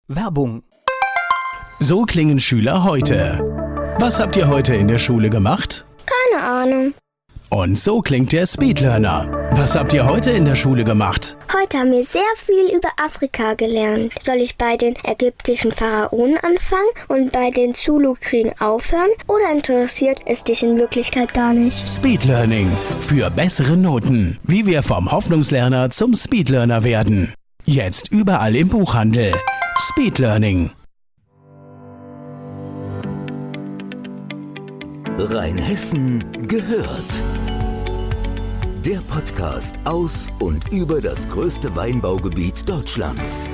Werbung. So klingen Schüler heute. Was habt ihr heute in der Schule gemacht? Keine Ahnung. Und so klingt der Speedlearner. Was habt ihr heute in der Schule gemacht? Heute haben wir sehr viel über Afrika gelernt. Soll ich bei den ägyptischen Pharaonen anfangen und bei den Zulu-Kriegen aufhören? Oder interessiert es dich in Wirklichkeit gar nicht? Speedlearning. Für bessere Noten. Wie wir vom Hoffnungslerner zum Speedlearner werden. Jetzt überall im Buchhandel. Speedlearning. Rheinhessen gehört. Der Podcast aus und über das größte Weinbaugebiet Deutschlands.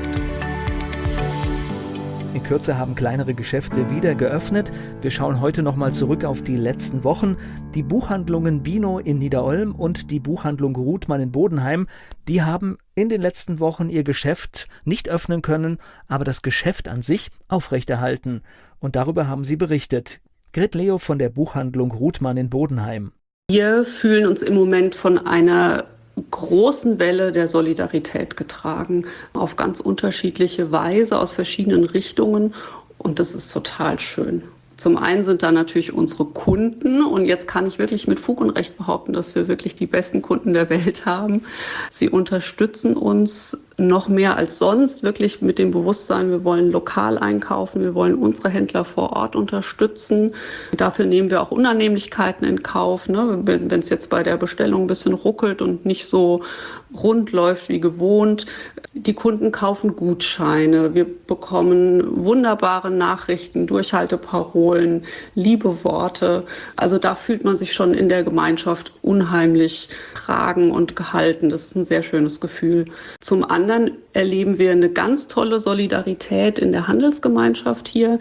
In Kürze haben kleinere Geschäfte wieder geöffnet. Wir schauen heute nochmal zurück auf die letzten Wochen. Die Buchhandlungen Bino in Niederolm und die Buchhandlung Ruthmann in Bodenheim, die haben in den letzten Wochen ihr Geschäft nicht öffnen können, aber das Geschäft an sich aufrechterhalten. Und darüber haben sie berichtet. Grit Leo von der Buchhandlung Ruthmann in Bodenheim. Wir fühlen uns im Moment von einer großen Welle der Solidarität getragen, auf ganz unterschiedliche Weise, aus verschiedenen Richtungen, und das ist total schön. Zum einen sind da natürlich unsere Kunden, und jetzt kann ich wirklich mit Fug und Recht behaupten, dass wir wirklich die besten Kunden der Welt haben. Sie unterstützen uns noch mehr als sonst, wirklich mit dem Bewusstsein, wir wollen lokal einkaufen, wir wollen unsere Händler vor Ort unterstützen. Dafür nehmen wir auch Unannehmlichkeiten in Kauf, ne? Wenn es jetzt bei der Bestellung ein bisschen ruckelt und nicht so rund läuft wie gewohnt. Die Kunden kaufen Gutscheine, wir bekommen wunderbare Nachrichten, Durchhalteparolen, liebe Worte. Also da fühlt man sich schon in der Gemeinschaft unheimlich getragen und gehalten. Das ist ein sehr schönes Gefühl. Zum anderen erleben wir eine ganz tolle Solidarität in der Handelsgemeinschaft hier.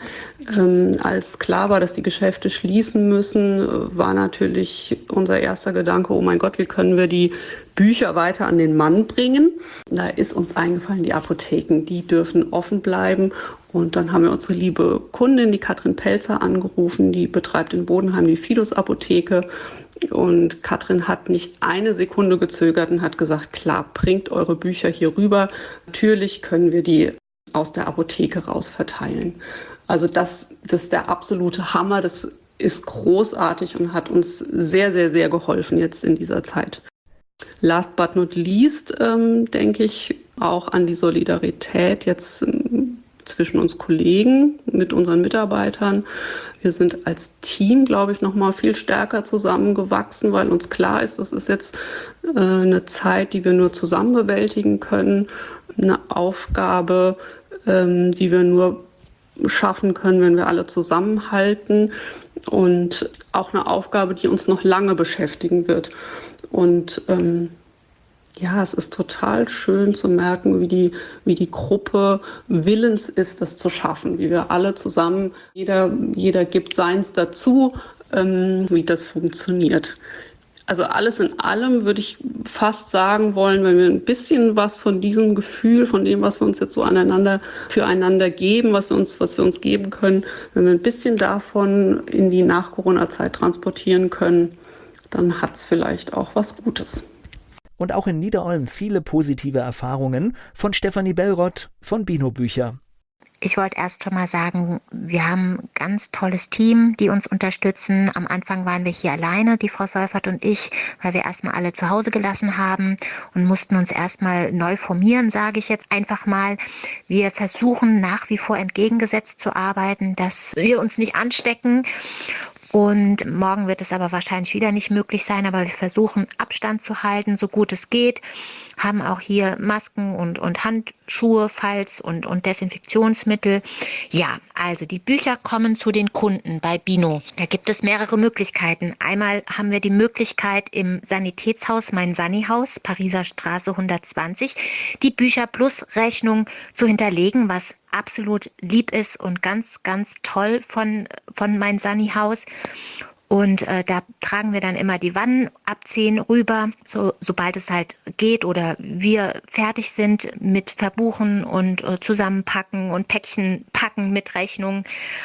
Als klar war, dass die Geschäfte schließen müssen, war natürlich unser erster Gedanke, oh mein Gott, wie können wir die Bücher weiter an den Mann bringen? Da ist uns eingefallen, die Apotheken, die dürfen offen bleiben. Und dann haben wir unsere liebe Kundin, die Katrin Pelzer, angerufen, die betreibt in Bodenheim die Fidus-Apotheke. Und Katrin hat nicht eine Sekunde gezögert und hat gesagt, klar, bringt eure Bücher hier rüber. Natürlich können wir die aus der Apotheke raus verteilen. Also das ist der absolute Hammer. Das ist großartig und hat uns sehr, sehr, sehr geholfen jetzt in dieser Zeit. Last but not least denke ich auch an die Solidarität jetzt zwischen uns Kollegen, mit unseren Mitarbeitern. Wir sind als Team, glaube ich, noch mal viel stärker zusammengewachsen, weil uns klar ist, das ist jetzt eine Zeit, die wir nur zusammen bewältigen können, eine Aufgabe, die wir nur schaffen können, wenn wir alle zusammenhalten, und auch eine Aufgabe, die uns noch lange beschäftigen wird. Und ja, es ist total schön zu merken, wie die Gruppe willens ist, das zu schaffen, wie wir alle zusammen, jeder gibt seins dazu, wie das funktioniert. Also alles in allem würde ich fast sagen wollen, wenn wir ein bisschen was von diesem Gefühl, von dem, was wir uns jetzt so füreinander geben, was wir uns geben können, wenn wir ein bisschen davon in die Nach-Corona-Zeit transportieren können, dann hat es vielleicht auch was Gutes. Und auch in Niederolm viele positive Erfahrungen von Stefanie Bellrott von Bino Bücher. Ich wollte erst schon mal sagen, wir haben ein ganz tolles Team, die uns unterstützen. Am Anfang waren wir hier alleine, die Frau Seufert und ich, weil wir erstmal alle zu Hause gelassen haben und mussten uns erstmal neu formieren, sage ich jetzt einfach mal. Wir versuchen nach wie vor entgegengesetzt zu arbeiten, dass wir uns nicht anstecken. Und morgen wird es aber wahrscheinlich wieder nicht möglich sein, aber wir versuchen Abstand zu halten, so gut es geht. Haben auch hier Masken und Handschuhe, Falz und Desinfektionsmittel. Ja, also die Bücher kommen zu den Kunden bei Bino. Da gibt es mehrere Möglichkeiten. Einmal haben wir die Möglichkeit im Sanitätshaus Mein Sanihaus, Pariser Straße 120, die Bücher plus Rechnung zu hinterlegen, was absolut lieb ist und ganz, ganz toll von Mein Sanihaus. Und da tragen wir dann immer die Wannen abziehen rüber, sobald es halt geht oder wir fertig sind mit Verbuchen und zusammenpacken und Päckchen packen mit Rechnung.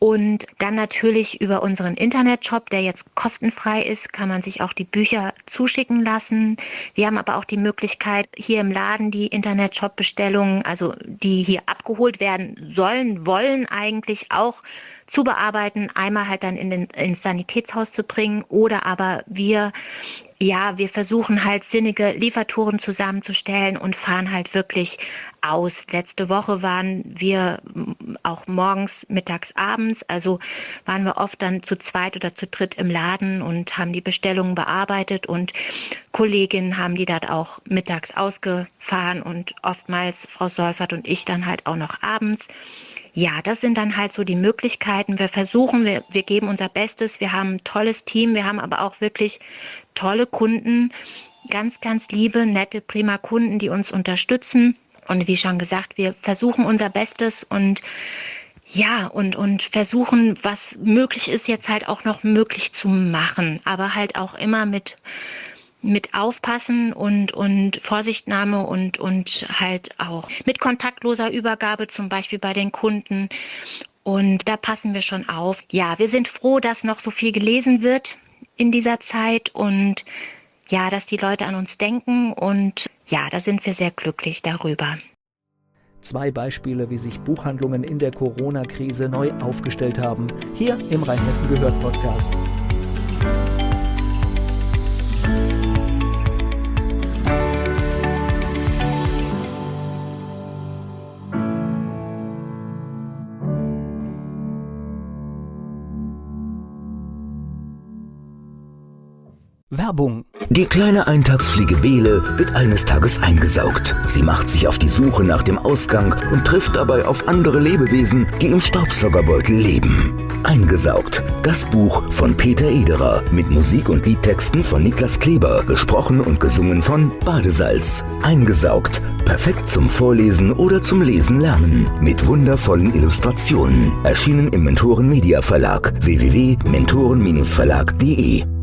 Und dann natürlich über unseren Internetshop, der jetzt kostenfrei ist, kann man sich auch die Bücher zuschicken lassen. Wir haben aber auch die Möglichkeit, hier im Laden die Internetshop-Bestellungen, also die hier abgeholt werden sollen, wollen eigentlich auch zu bearbeiten, einmal halt dann ins Sanitätshaus zu bringen oder aber wir versuchen halt sinnige Liefertouren zusammenzustellen und fahren halt wirklich aus. Letzte Woche waren wir auch morgens, mittags, abends, also waren wir oft dann zu zweit oder zu dritt im Laden und haben die Bestellungen bearbeitet und Kolleginnen haben die dort auch mittags ausgefahren und oftmals Frau Seufert und ich dann halt auch noch abends. Ja, das sind dann halt so die Möglichkeiten. Wir versuchen, wir geben unser Bestes. Wir haben ein tolles Team. Wir haben aber auch wirklich tolle Kunden. Ganz, ganz liebe, nette, prima Kunden, die uns unterstützen. Und wie schon gesagt, wir versuchen unser Bestes und und versuchen, was möglich ist, jetzt halt auch noch möglich zu machen. Aber halt auch immer mit Aufpassen und Vorsichtnahme und halt auch mit kontaktloser Übergabe, zum Beispiel bei den Kunden. Und da passen wir schon auf. Ja, wir sind froh, dass noch so viel gelesen wird in dieser Zeit und ja, dass die Leute an uns denken und ja, da sind wir sehr glücklich darüber. 2 Beispiele, wie sich Buchhandlungen in der Corona-Krise neu aufgestellt haben. Hier im Rheinhessen gehört Podcast. Werbung. Die kleine Eintagsfliege Bele wird eines Tages eingesaugt. Sie macht sich auf die Suche nach dem Ausgang und trifft dabei auf andere Lebewesen, die im Staubsaugerbeutel leben. Eingesaugt. Das Buch von Peter Ederer mit Musik und Liedtexten von Niklas Kleber, gesprochen und gesungen von Badesalz. Eingesaugt. Perfekt zum Vorlesen oder zum Lesen lernen. Mit wundervollen Illustrationen. Erschienen im Mentoren Media Verlag. www.mentoren-verlag.de